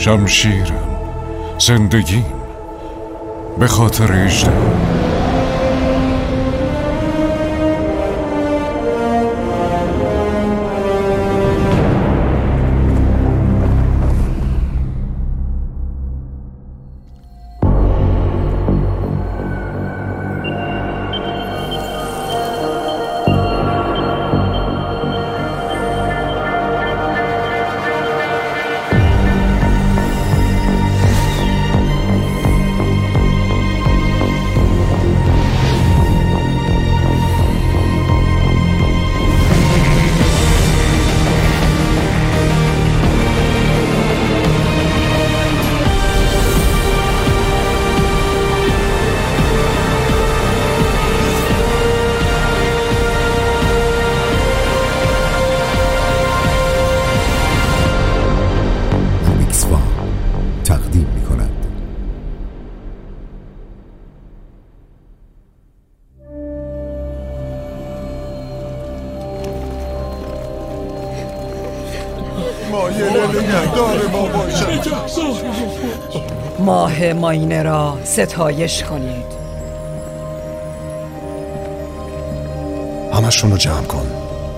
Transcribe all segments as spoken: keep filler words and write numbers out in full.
شمشیرم، زندگیم، به خاطر اجدها. ماه ماینه را ستایش کنید. همشون رو جمع کن.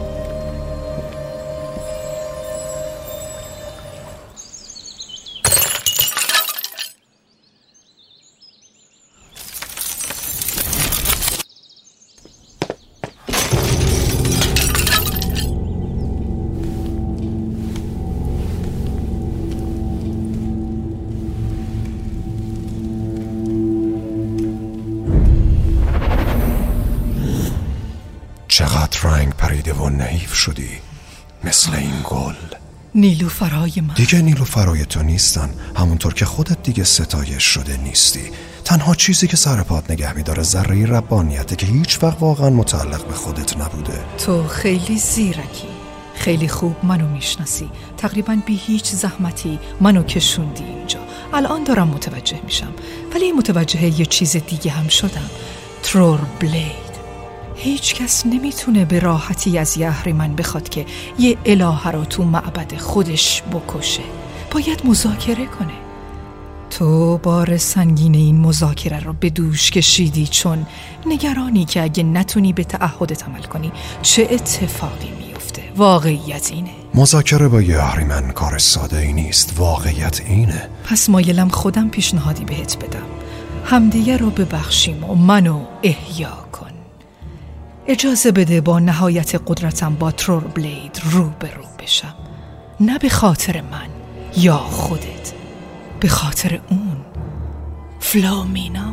چقدر رنگ پریده و نحیف شدی، مثل این گل. نیلوفرای من دیگه نیلوفرای تو نیستن، همونطور که خودت دیگه ستایش شده نیستی. تنها چیزی که سر پات نگه میداره ذره ربانیته که هیچ وقت واقعا متعلق به خودت نبوده. تو خیلی زیرکی، خیلی خوب منو میشناسی. تقریبا بی هیچ زحمتی منو کشوندی اینجا. الان دارم متوجه میشم، ولی متوجه یه چیز دیگه هم شدم. ترور بلید. هیچ کس نمیتونه به راحتی از یه اهریمن بخواد که یه الهه رو تو معبد خودش بکشه. باید مذاکره کنه. تو بار سنگین این مذاکره رو به دوش کشیدی، چون نگرانی که اگه نتونی به تعهدت عمل کنی چه اتفاقی میفته. واقعیت اینه. مذاکره با یه اهریمن کار ساده ای نیست. واقعیت اینه. پس مایلم خودم پیشنهادی بهت بدم. همدیگه رو ببخشیم و منو احیا کن. اجازه بده با نهایت قدرتم با ترور بلید رو به رو بشم. نه به خاطر من یا خودت، به خاطر اون فلومینا.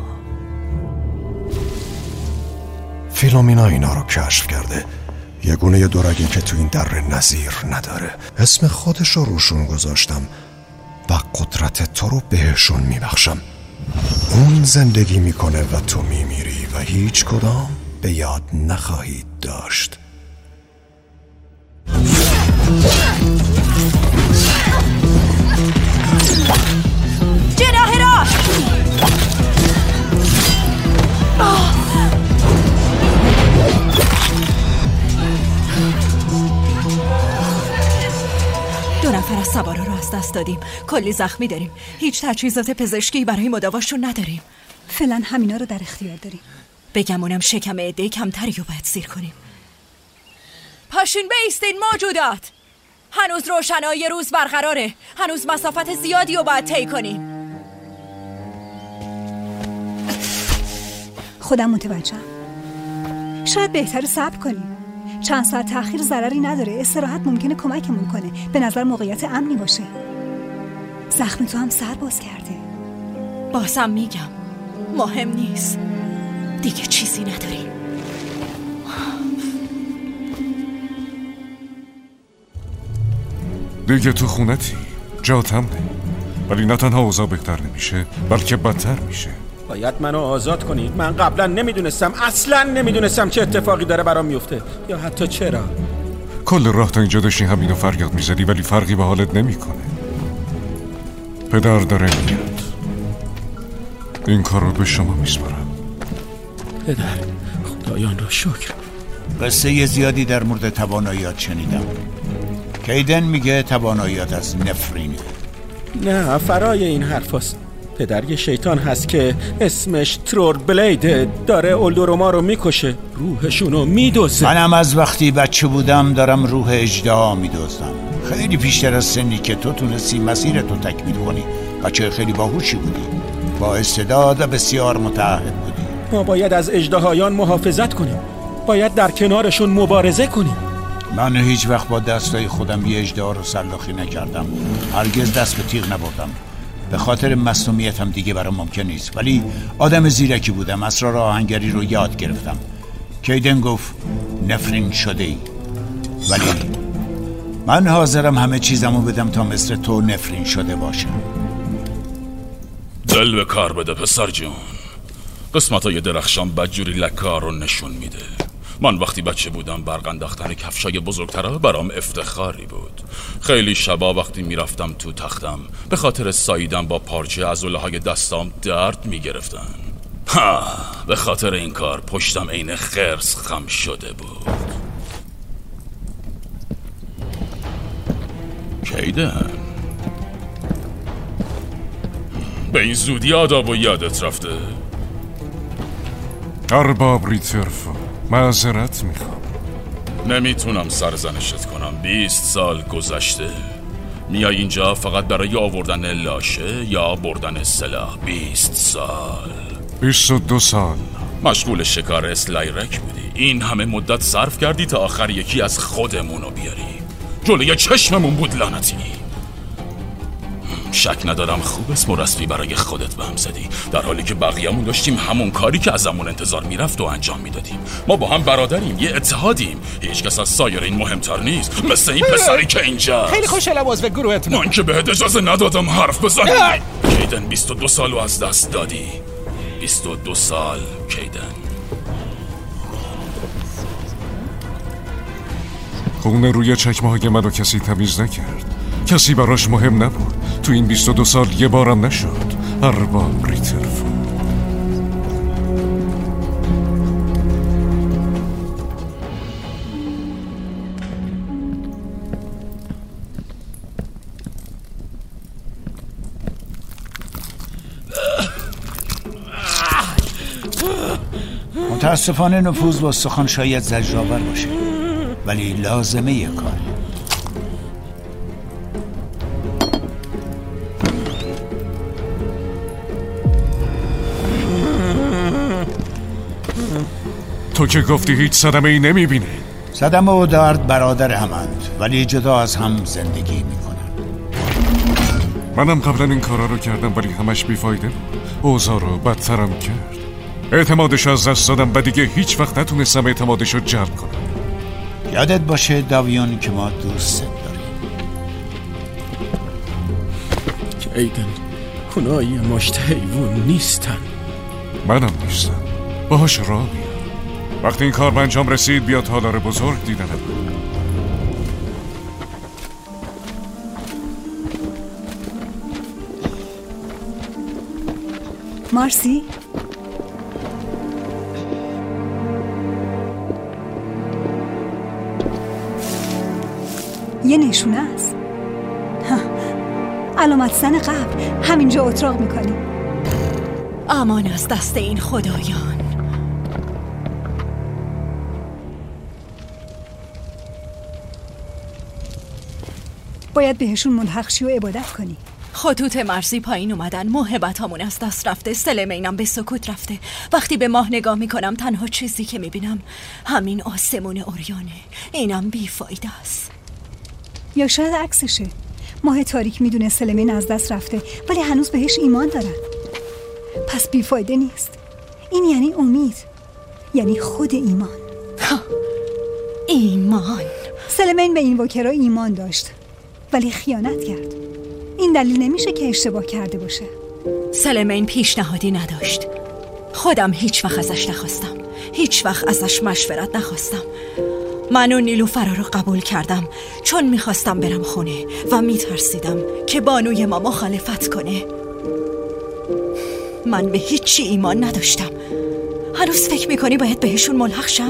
فیلومینا اینا رو کشف کرده. یه گونه دورگی که تو این در نظیر نداره. اسم خودش رو روشون گذاشتم و قدرت تو رو بهشون میبخشم. اون زندگی میکنه و تو میمیری و هیچ کدام به یاد نخواهید داشت. جناح راست. دو نفر از سوارا رو از دست دادیم. کلی زخمی داریم. هیچ تجهیزات پزشکی برای مداواشون نداریم. فعلا همینا رو در اختیار داریم. بگمونم شکم عده کمتری رو باید سیر کنیم. پاشین بیستین موجودات. هنوز روشنایی روز برقراره. هنوز مسافت زیادی رو باید طی کنیم. خودم متوجهم. شاید بهتره صبر کنیم. چند ساعت تأخیر ضرری نداره. استراحت ممکنه کمکمون کنه. به نظر موقعیت امنی باشه. زخم تو هم سر باز کرده. بازم میگم مهم نیست. دیگه چیزی نداریم. دیگه تو خونتی، جات هم نه. ولی نه تنها اوضاع بهتر نمیشه، بلکه بدتر میشه. باید منو آزاد کنید. من قبلا نمیدونستم، اصلا نمیدونستم چه اتفاقی داره برام میفته، یا حتی چرا. کل راه تا اینجا داشتی همینو فریاد میزدی، ولی فرقی به حالت نمیکنه. پدر داره میاد. این کار رو به شما میسپارم. پدر، خدایان را شکر. قصه زیادی در مورد تواناییات شنیدم. کیدن میگه تواناییات از نفرینه. نه فرای این حرف هست. پدر یه شیطان هست که اسمش ترور بلیده، داره اولدورما رو میکشه، روحشونو میدوزه. منم از وقتی بچه بودم دارم روح اژدها میدوزم. خیلی بیشتر از سنی که تو تونستی مسیرتو تکمیل کنی. بچه خیلی باهوشی بودی، با استعداد و بسیار متعهد بودی. ما باید از اژدهایان محافظت کنیم، باید در کنارشون مبارزه کنیم. من هیچ وقت با دستای خودم یه اژدها رو سلاخی نکردم، هرگز دست به تیغ نبردم. به خاطر مصونیتم دیگه برام ممکن نیست، ولی آدم زیرکی بودم، اسرار آهنگری رو یاد گرفتم. کیدن گفت نفرین شده ای، ولی من حاضرم همه چیزمو بدم تا مثل تو نفرین شده باشم. دل به کار بده پسر جون. قسمتای درخشان بدجوری لکار رو نشون میده. من وقتی بچه بودم برق انداختن کفشای بزرگترها برام افتخاری بود. خیلی شبا وقتی میرفتم تو تختم به خاطر ساییدن با پارچه عضله های دستام درد میگرفتن. ها، به خاطر این کار پشتم عین خرس خم شده بود. کیدن، به این زودی آداب و یادت رفته؟ ارباب ریترفو، معذرت میخوام. نمیتونم سرزنشت کنم. بیست سال گذشته میای اینجا فقط برای آوردن لاشه یا بردن سلاح. بیست سال بیست و دو سال مشغول شکار اسلایرک بودی. این همه مدت صرف کردی تا آخر یکی از خودمونو بیاری. جلوی چشممون بود لعنتی. شک ندارم خوب اسم و رسمی برای خودت به هم زدی، در حالی که بقیه‌مون داشتیم همون کاری که ازمون انتظار میرفت و انجام میدادیم. ما با هم برادریم، یه اتحادیم. هیچ کس از سایر این مهمتر نیست، مثل این پسری که اینجا. خیلی خوشحالم عضو گروهتون. من که بهت اجازه ندادم حرف بزنی. کیدن بیست و دو سالو از دست دادی. بیست و دو سال کیدن. خونه روی چکمه های منو کسی تمیز نکرد، کسی براش مهم نبود. تو این بیست و دو سال یه بارم نشد. ارباب ریترفو. متاسفانه نفوذ با سخن شاید زجرآور باشه، ولی لازمه یه کار. تو که گفتی هیچ صدمه ای نمیبینی. صدمه و درد برادر همند، ولی جدا از هم زندگی میکنن. منم قبلا این کارا رو کردم، ولی همش بیفایده بود. اوضاع رو بدترم کرد. اعتمادش از دست دادم و دیگه هیچ وقت نتونستم اعتمادش رو جلب کنم. یادت باشه داویون که ما دوست داریم. کیدن، اونا یه مشت حیوان نیستن. منم نیستم، باهاش راه میام. وقتی این کار به انجام رسید بیا تالار بزرگ دیدنم. مارسی؟ یه نشونه است. علامت زن قبل. همینجا اتراق میکنی. امان از دست این خدایان. باید بهشون ملحق شی و عبادت کنی. خطوط مرزی پایین اومدن، موهبت همون از دست رفته، سلمینم به سکوت رفته. وقتی به ماه نگاه میکنم تنها چیزی که میبینم همین آسمون اوریانه. اینم بیفایده است. یا شاید عکسشه. ماه تاریک میدونه سلمین از دست رفته ولی هنوز بهش ایمان دارن. پس بیفایده نیست. این یعنی امید، یعنی خود ایمان. ایمان. سلمین به این وکرا ایمان داشت ولی خیانت کرد. این دلیل نمیشه که اشتباه کرده باشه. سلمین پیشنهادی نداشت. خودم هیچ وقت ازش نخواستم، هیچ وقت ازش مشورت نخواستم. من و نیلوفر رو قبول کردم چون میخواستم برم خونه و میترسیدم که بانوی ما مخالفت کنه. من به هیچی ایمان نداشتم. هنوز فکر میکنی باید بهشون ملحق شم؟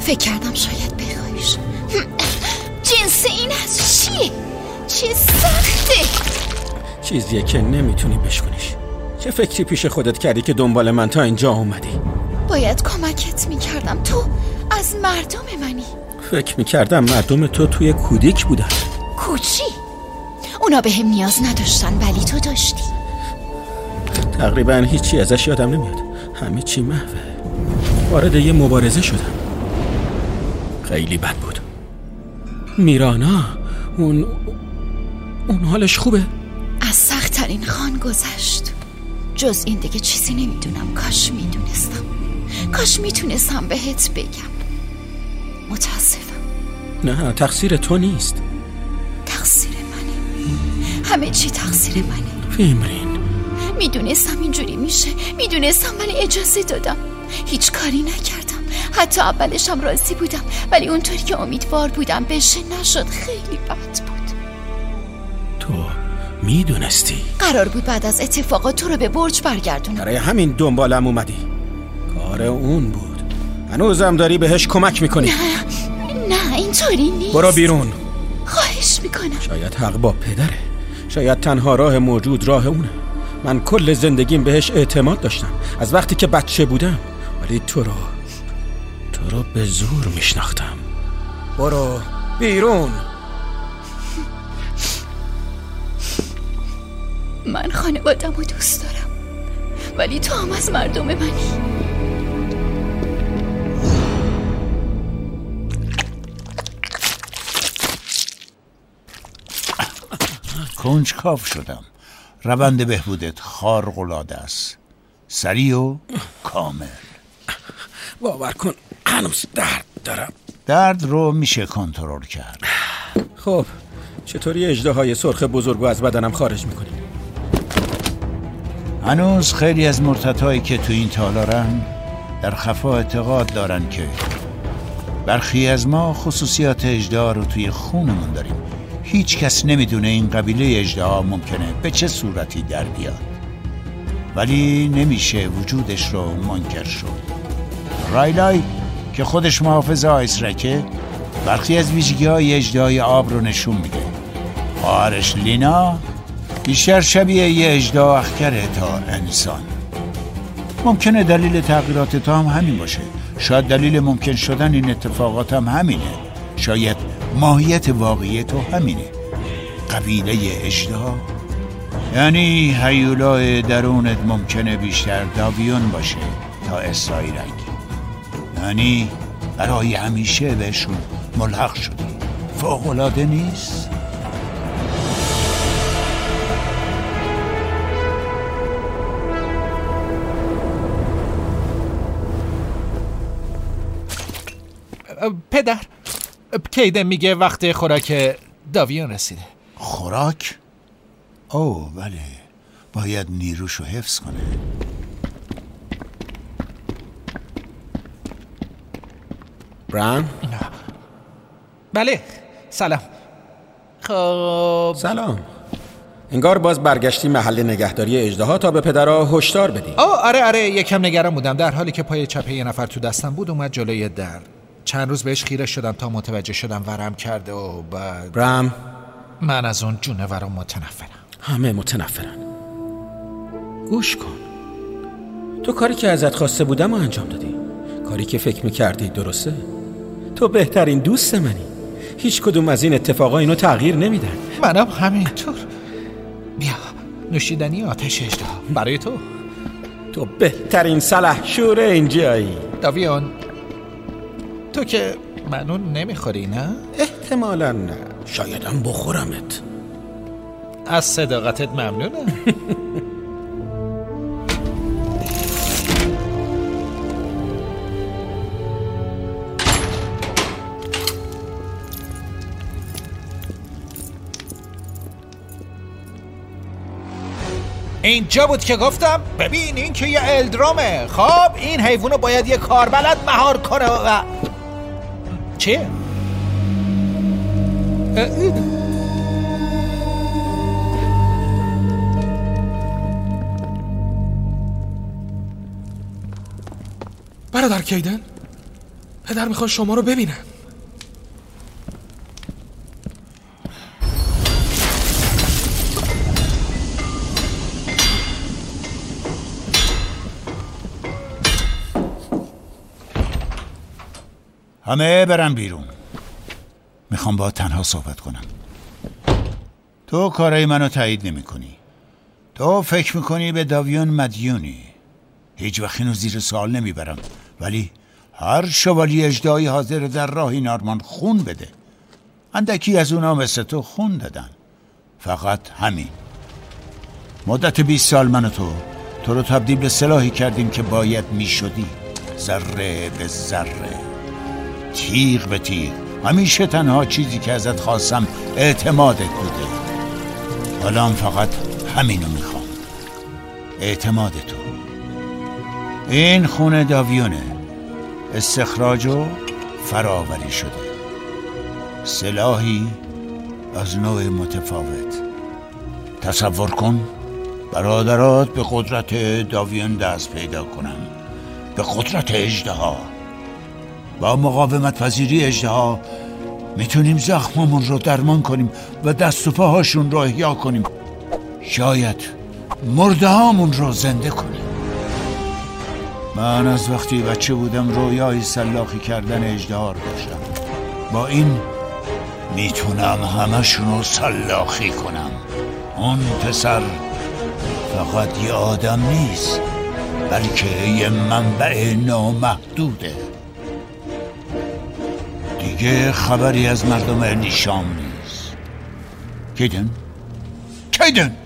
فکر کردم شاید بخوایش. جنس این از چیه؟ چه سخته. چیزیه که نمیتونی بشکنیش. چه فکری پیش خودت کردی که دنبال من تا اینجا اومدی؟ باید کمکت میکردم، تو از مردم منی. فکر میکردم مردم تو توی کودک بودن. کوچی؟ اونا به هم نیاز نداشتن ولی تو داشتی. تقریبا هیچی ازش یادم نمیاد. همه چی محوه. وارد یه مبارزه شدم، خیلی بد بود. میرانا اون اون حالش خوبه؟ از سخت ترین خان گذشت. جز این دیگه چیزی نمیدونم. کاش میدونستم، کاش میتونستم بهت بگم. متاسفم. نه، تقصیر تو نیست. تقصیر منه، همه چی تقصیر منه. فیمرین، میدونستم اینجوری میشه، میدونستم ولی اجازه دادم. هیچ کاری نکردم. حتی اولشم راضی بودم ولی اونطوری که امیدوار بودم بشه نشد. خیلی بد بود. تو میدونستی؟ قرار بود بعد از اتفاقات تو رو به برج برگردونم. برای همین دنبالم اومدی. کار اون بود. هنوزم داری بهش کمک میکنی. نه نه اینطوری نیست. برو بیرون. خواهش میکنم. شاید حق با پدره. شاید تنها راه موجود راه اونه. من کل زندگیم بهش اعتماد داشتم از وقتی که بچه بودم، ولی تو رو تو رو به زور میشناختم. برو بیرون. من خانوادم رو دوست دارم ولی تو هم از مردم منی. کنجکاو شدم. روند بهبودت خارق‌العاده است، سریع و کامل. باور کن هنوز درد دارم. درد رو میشه کنترل کرد. خب چطوری اژدهای سرخ بزرگو از بدنم خارج میکنی؟ هنوز خیلی از مرتدهایی که تو این تالارن در خفا اعتقاد دارن که برخی از ما خصوصیات اژدها رو توی خونمون داریم. هیچ کس نمیدونه این قبیله اژدها ممکنه به چه صورتی در بیاد، ولی نمیشه وجودش رو منکر شد. رایلای که خودش محافظ آیسرکه برخی از ویژگی‌های اژدهای آب رو نشون میده. خواهرش لینا بیشتر شبیه یه اژدها اخگره تا انسان. ممکنه دلیل تغییرات تو هم همین باشه. شاید دلیل ممکن شدن این اتفاقات هم همینه. شاید ماهیت واقعی تو همینه، قبیله اژدها. یعنی هیولای درونت ممکنه بیشتر داویون باشه تا اسرائیلک. یعنی برای همیشه بهشون ملحق شدی. فوق‌العاده نیست؟ پدر، کیدن میگه وقت خوراک داویون رسیده. خوراک؟ اوه بله، باید نیروشو حفظ کنه. بران؟ بله، سلام. خب سلام. انگار باز برگشتی محل نگهداری اژدها تا به پدرها هشدار بدی. آه آره آره یکم نگران بودم. در حالی که پای چپ یه نفر تو دستم بود اومد جلوی در. چند روز بهش خیره شدم تا متوجه شدم ورم کرده و بعد برام، من از اون جونورا متنفرم. همه متنفرن. گوش کن، تو کاری که ازت خواسته بودم و انجام دادی. کاری که فکر میکردی درسته. تو بهترین دوست منی. هیچ کدوم از این اتفاقا اینو تغییر نمیدن. منم همینطور. بیا نوشیدنی آتش اژدها برای تو. تو بهترین سلحشور اینجایی. داویون، تو که منو نمیخوری نه؟ احتمالاً نه، شایدم بخورمت. از صداقتت ممنونم. اینجا بود که گفتم ببین این که یه الدرومه. خب این حیوانو باید یه کاربلد مهار کنه و چیه؟ برادر کیدن، پدر میخواد شما رو ببینم. همه برن بیرون. میخوام با تنها صحبت کنم. تو کارای منو تایید نمی کنی. تو فکر میکنی به داویون مدیونی. هیچ وقت اینو زیر سوال نمیبرم، ولی هر شوالی اژدهایی حاضر در راه این آرمان خون بده. اندکی از اونا مثل تو خون دادن. فقط همین. مدت بیست سال من و تو تو رو تبدیل به سلاحی کردیم که باید میشدی. ذره به ذره، تیغ به تیغ. همیشه تنها چیزی که ازت خواستم اعتمادت بوده. حالا هم فقط همینو میخوام، اعتماد تو. این خونه داویونه، استخراج و فراوری شده. سلاحی از نوع متفاوت. تصور کن برادرات به قدرت داویون دست پیدا کنن، به قدرت اژدها. با مقاومت پذیری اژدها میتونیم زخممون رو درمان کنیم و دست و پاهاشون رو احیا کنیم. شاید مرده هامون رو زنده کنیم. من از وقتی بچه بودم رویای سلاخی کردن اژدها رو داشتم. با این میتونم همشون رو سلاخی کنم. اون پسر فقط یه آدم نیست، بلکه یه منبع نامحدوده. دیگه خبری از مردم نیشام نیست. کیدن؟ کیدن؟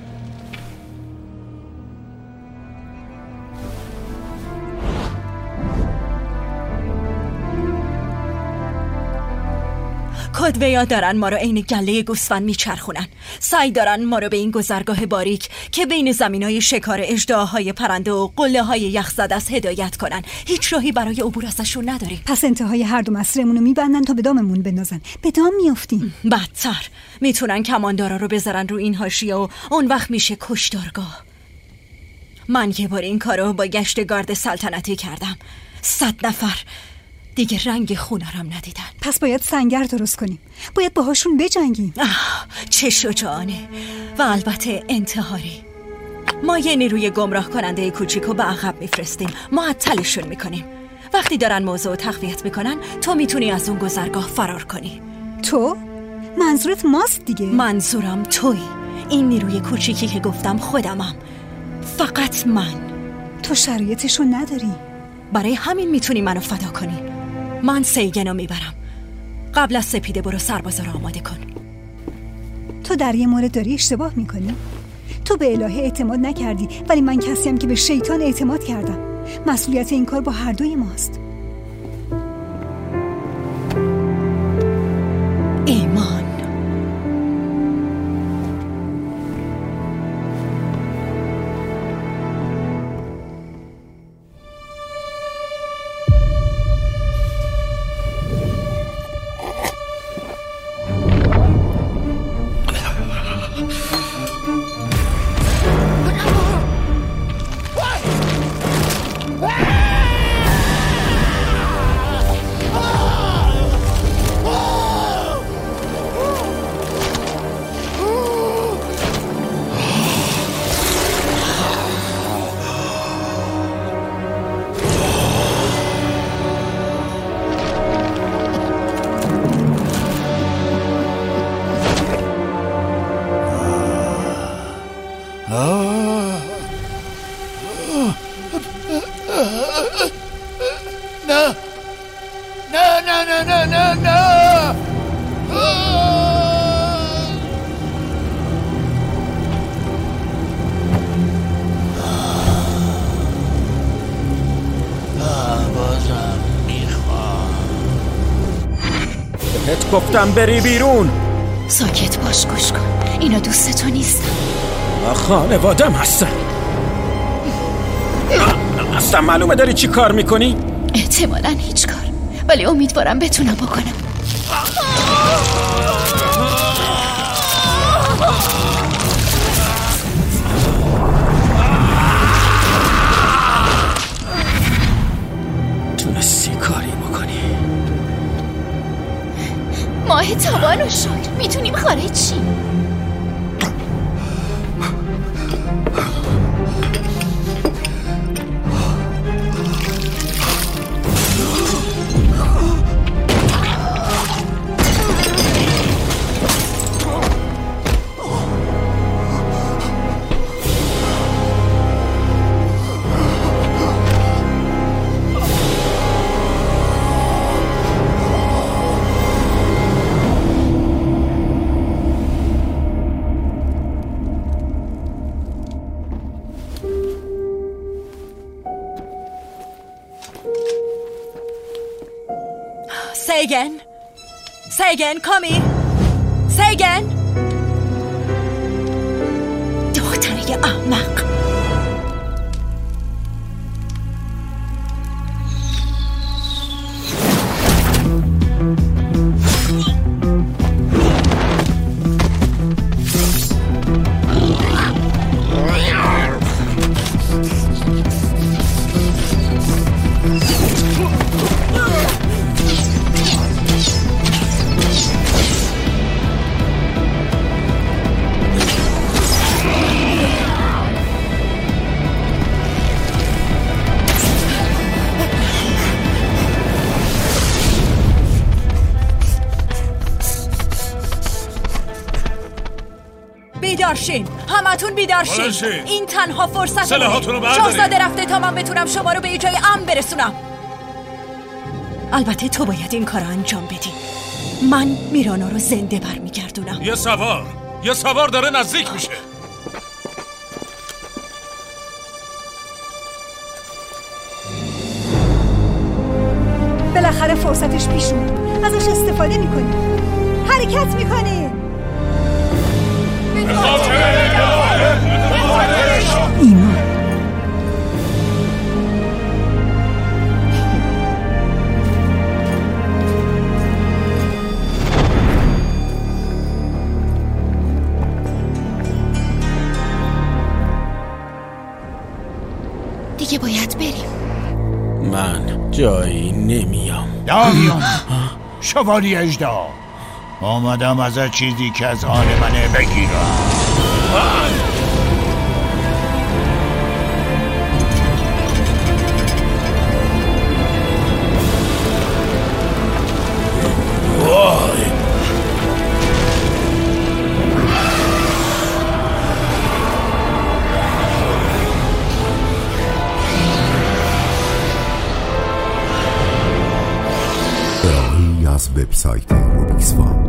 کدویا دارن ما رو عین گله گوسفند میچرخونن. سعی دارن ما رو به این گذرگاه باریک که بین زمینای شکار اژدهاهای پرنده و قله های یخزده است هدایت کنن. هیچ راهی برای عبور ازشون نداریم. پس انتهای هر دو مسیرمون رو میبندن تا به داممون بندازن. به دام میافتیم. بدتر میتونن کماندارا رو بذارن رو این حاشیه و اون وقت میشه کشتارگاه. من یه بار این کارو با گشت گارد سلطنتی کردم. صد نفر دیگه رنگ خونارم ندیدن. پس باید سنگر درست کنیم. باید باهاشون بجنگیم. چه شجاعانه و البته انتحاری. ما یه نیروی گمراه کننده کوچیکو به عقب میفرستیم، معطلشون میکنیم. وقتی دارن موضوع تقویت میکنن تو میتونی از اون گذرگاه فرار کنی. تو؟ منظورت ماست دیگه؟ منظورم توی. این نیروی کوچیکی که گفتم خودمم. فقط من. تو شرایطشو نداری. برای همین میتونی منو فدا کنی. من سیگنو میبرم. قبل از سپیده برو سربازا رو آماده کن. تو در یه مورد داری اشتباه میکنی. تو به الهه اعتماد نکردی، ولی من کسیم که به شیطان اعتماد کردم. مسئولیت این کار با هر دوی ماست. ایمان. گفتم بری بیرون. ساکت باش، گوش کن. اینا دوست تو نیستن. ما خانوادم هستن. اصلا معلومه داری چی کار میکنی؟ احتمالاً هیچ کار، ولی امیدوارم بتونم بکنم. تونستی کاری بکنی. خدا رو شکر میتونیم خارج شیم. Sagan? Sagan, come here. Sagan? دختره احمق. بیدارشین، همتون بیدارشین. این تنها فرصت شاهزاده رفته تا من بتونم شما رو به یه جای امن برسونم. البته تو باید این کار رو انجام بدی. من میرانا رو زنده برمیگردونم. یه سوار یه سوار داره نزدیک میشه. بالاخره فرصتش پیش اومد، ازش استفاده میکنیم، حرکت میکنیم. ایمان دیگه باید بریم. من جایی نمیام. داریون شوالی اژدها، آمدم از چیزی که از آن منه بگیرم. وای ارائه‌ای از وبسایت روبیکس فام.